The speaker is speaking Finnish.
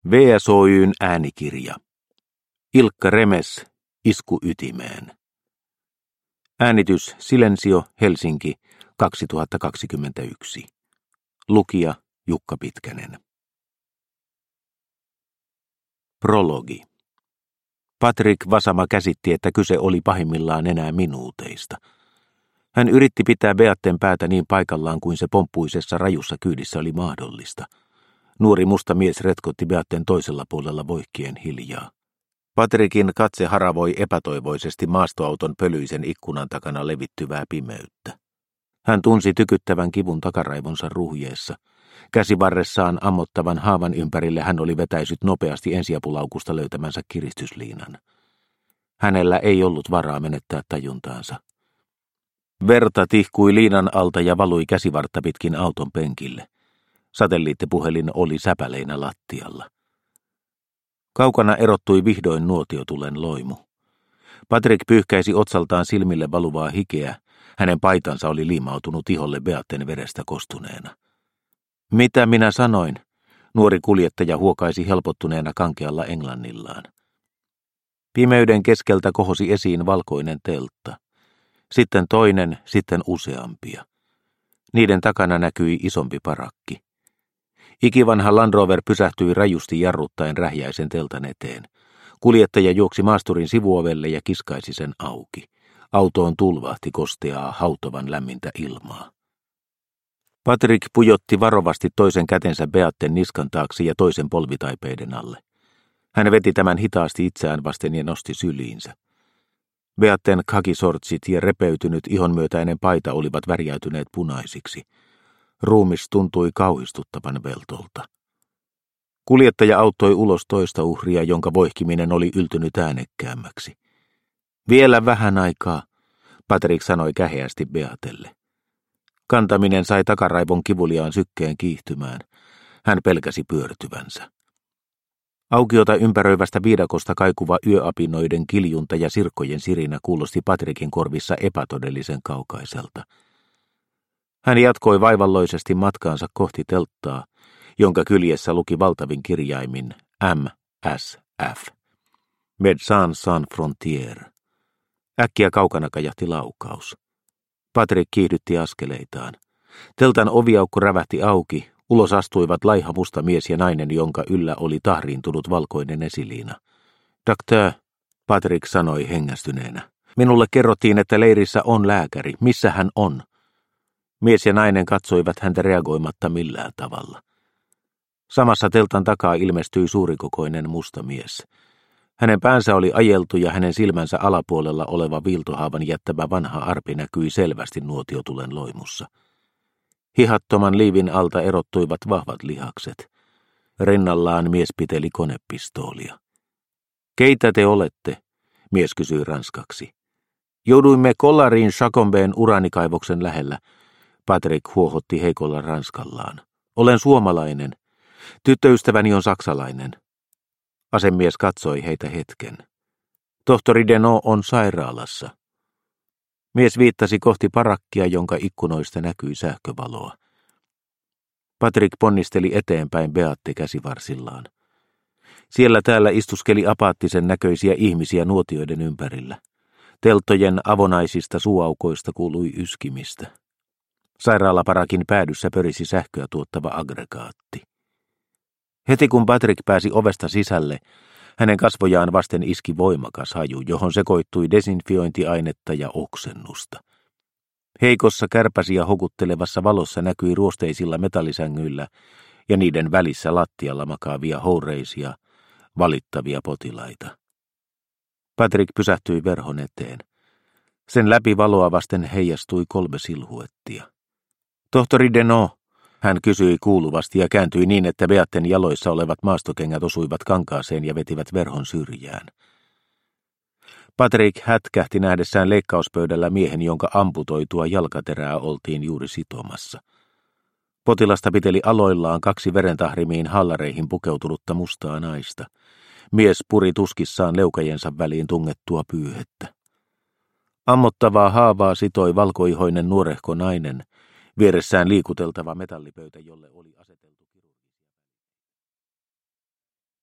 VSOY:n äänikirja. Ilkka Remes, Isku ytimeen. Äänitys Silensio, Helsinki, 2021. Lukija Jukka Pitkänen. Prologi. Patrick Vasama käsitti, että kyse oli pahimmillaan enää minuuteista. Hän yritti pitää Beatten päätä niin paikallaan kuin se pomppuisessa rajussa kyydissä oli mahdollista. Nuori musta mies retkotti Beatten toisella puolella voihkien hiljaa. Patrickin katse haravoi epätoivoisesti maastoauton pölyisen ikkunan takana levittyvää pimeyttä. Hän tunsi tykyttävän kivun takaraivonsa ruhjeessa. Käsivarressaan ammottavan haavan ympärille hän oli vetäisyt nopeasti ensiapulaukusta löytämänsä kiristysliinan. Hänellä ei ollut varaa menettää tajuntaansa. Verta tihkui liinan alta ja valui käsivartta pitkin auton penkille. Satelliittipuhelin oli säpäleinä lattialla. Kaukana erottui vihdoin nuotiotulen loimu. Patrick pyyhkäisi otsaltaan silmille valuvaa hikeä. Hänen paitansa oli liimautunut iholle Beatten verestä kostuneena. Mitä minä sanoin? Nuori kuljettaja huokaisi helpottuneena kankealla englannillaan. Pimeyden keskeltä kohosi esiin valkoinen teltta. Sitten toinen, sitten useampia. Niiden takana näkyi isompi parakki. Ikivanha Land Rover pysähtyi rajusti jarruttaen rähjäisen teltan eteen. Kuljettaja juoksi maasturin sivuovelle ja kiskaisi sen auki. Autoon tulvahti kosteaa, hautovan lämmintä ilmaa. Patrick pujotti varovasti toisen kätensä Beatten niskan taakse ja toisen polvitaipeiden alle. Hän veti tämän hitaasti itseään vasten ja nosti syliinsä. Beatten kakisortsit ja repeytynyt ihonmyötäinen paita olivat värjäytyneet punaisiksi. Ruumis tuntui kauhistuttavan veltolta. Kuljettaja auttoi ulos toista uhria, jonka voihkiminen oli yltynyt äänekkäämmäksi. Vielä vähän aikaa, Patrick sanoi käheästi Beatelle. Kantaminen sai takaraivon kivuliaan sykkeen kiihtymään. Hän pelkäsi pyörtyvänsä. Aukiota ympäröivästä viidakosta kaikuva yöapinoiden kiljunta ja sirkkojen sirinä kuulosti Patrickin korvissa epätodellisen kaukaiselta. Hän jatkoi vaivalloisesti matkaansa kohti telttaa, jonka kyljessä luki valtavin kirjaimin MSF. Médecins Sans Frontières. Äkkiä kaukana kajahti laukaus. Patrick kiihdytti askeleitaan. Teltan oviaukko rävähti auki. Ulos astuivat laiha musta mies ja nainen, jonka yllä oli tahriintunut valkoinen esiliina. Docteur, Patrick sanoi hengästyneenä. Minulle kerrottiin, että leirissä on lääkäri. Missä hän on? Mies ja nainen katsoivat häntä reagoimatta millään tavalla. Samassa teltan takaa ilmestyi suurikokoinen musta mies. Hänen päänsä oli ajeltu ja hänen silmänsä alapuolella oleva viiltohaavan jättämä vanha arpi näkyi selvästi nuotiotulen loimussa. Hihattoman liivin alta erottuivat vahvat lihakset. Rinnallaan mies piteli konepistoolia. Keitä te olette? Mies kysyi ranskaksi. Jouduimme Collariin Chacombeen uraanikaivoksen lähellä. Patrick huohotti heikolla ranskallaan. Olen suomalainen. Tyttöystäväni on saksalainen. Asemies katsoi heitä hetken. Tohtori Denot on sairaalassa. Mies viittasi kohti parakkia, jonka ikkunoista näkyi sähkövaloa. Patrick ponnisteli eteenpäin Beatte käsivarsillaan. Siellä täällä istuskeli apaattisen näköisiä ihmisiä nuotioiden ympärillä. Telttojen avonaisista suuaukoista kuului yskimistä. Sairaalaparakin päädyssä pörisi sähköä tuottava aggregaatti. Heti kun Patrick pääsi ovesta sisälle, hänen kasvojaan vasten iski voimakas haju, johon sekoittui desinfiointiainetta ja oksennusta. Heikossa kärpäsiä hokuttelevassa valossa näkyi ruosteisilla metallisängyillä ja niiden välissä lattialla makaavia houreisia, valittavia potilaita. Patrick pysähtyi verhon eteen. Sen läpi valoa vasten heijastui 3 silhuettia. Tohtori Denot, hän kysyi kuuluvasti ja kääntyi niin, että Beatten jaloissa olevat maastokengät osuivat kankaaseen ja vetivät verhon syrjään. Patrick hätkähti nähdessään leikkauspöydällä miehen, jonka amputoitua jalkaterää oltiin juuri sitomassa. Potilasta piteli aloillaan 2 verentahrimiin hallareihin pukeutunutta mustaa naista. Mies puri tuskissaan leukajensa väliin tungettua pyyhettä. Ammottavaa haavaa sitoi valkoihoinen nuorehko nainen, vieressään liikuteltava metallipöytä, jolle oli aseteltu